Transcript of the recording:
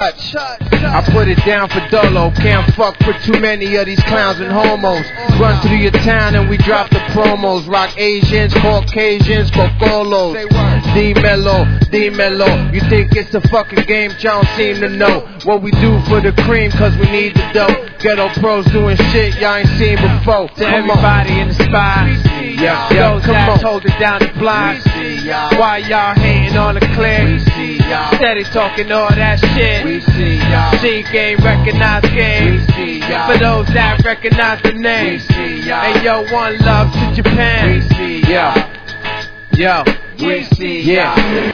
I put it down for Dolo. Can't fuck with too many of these clowns and homos. Run through your town and we drop the promos. Rock Asians, Caucasians, Cocolos. D-Mello. You think it's a fucking game, y'all don't seem to know what we do for the cream, cause we need the dough. Ghetto pros doing shit y'all ain't seen before. To everybody in the spot, those that hold it down the block. Why y'all hating on the clear? Steady talking all that shit. See game, recognize game. For those that recognize the name. Hey yo, one love to Japan. Yo. We see y'all.